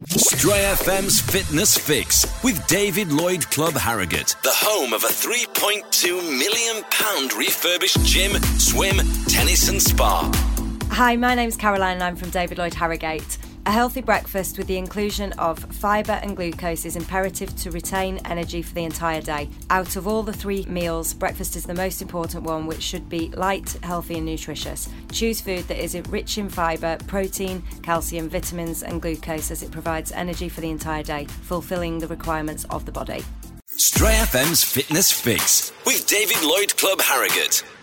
Stray FM's Fitness Fix with David Lloyd Club Harrogate, the home of a £3.2 million refurbished gym, swim, tennis and spa. Hi, my name's Caroline and I'm from David Lloyd Harrogate. A healthy breakfast with the inclusion of fibre and glucose is imperative to retain energy for the entire day. Out of all the 3 meals, breakfast is the most important one, which should be light, healthy and nutritious. Choose food that is rich in fibre, protein, calcium, vitamins and glucose, as it provides energy for the entire day, fulfilling the requirements of the body. Stray FM's Fitness Fix with David Lloyd Club Harrogate.